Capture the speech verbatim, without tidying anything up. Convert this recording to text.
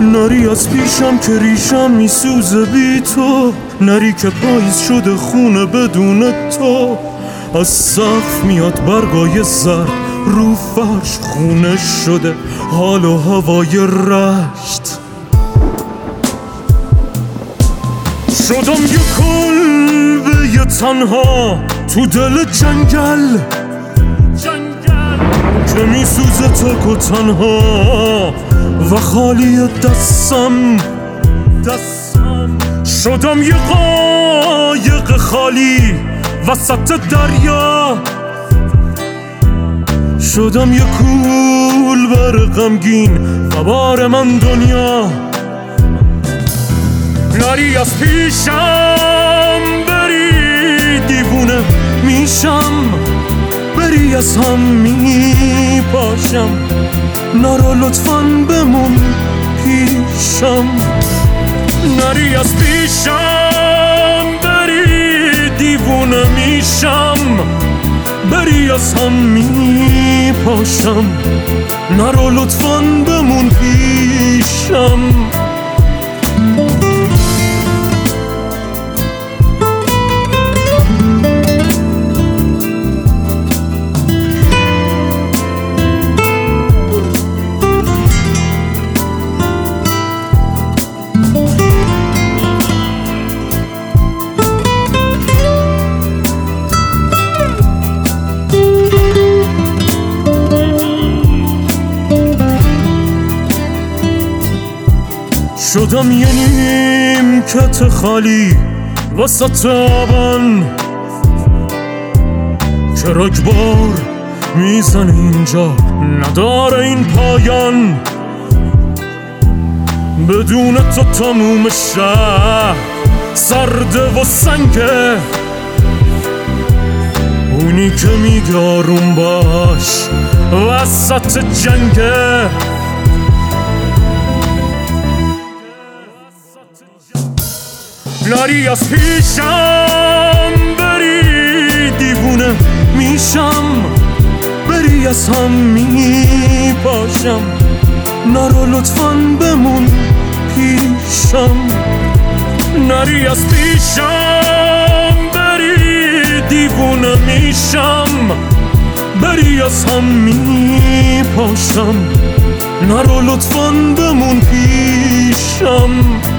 نری از پیشم که ریشم میسوزه بی تو، نری که پاییز شده خونه بدون تو. از سقف میاد برگای زرد، رو فرش خونه شده حال و هوای رشت. شدم یه کلبه یه تنها تو دل جنگل که میسوزه تک و تنها و خالی دستم دستم. شدم یه قایق خالی وسط دریا، شدم یه کولبر غمگین و بار من دنیا. نری از پیشم بری دیوونه میشم، بری از هم میپاشم، نرو لطفاً بمون پیشم. نری از پیشم بری دیوونه میشم، بری از هم میپاشم، نرو لطفاً بمون پیشم. شدم یه نیمکت خالی وسط آبان که رگبار میزنه اینجا نداره این پایان. بدون تو تموم شهر سرده و سنگه، اونی که میگه آروم باش وسط جنگه. نری از پیشم بری دیوونه میشم، بری از هم میپاشم، نرو لطفاً بمون پیشم. نری از پیشم بری دیوونه میشم، بری از هم میپاشم، نرو لطفاً بمون پیشم.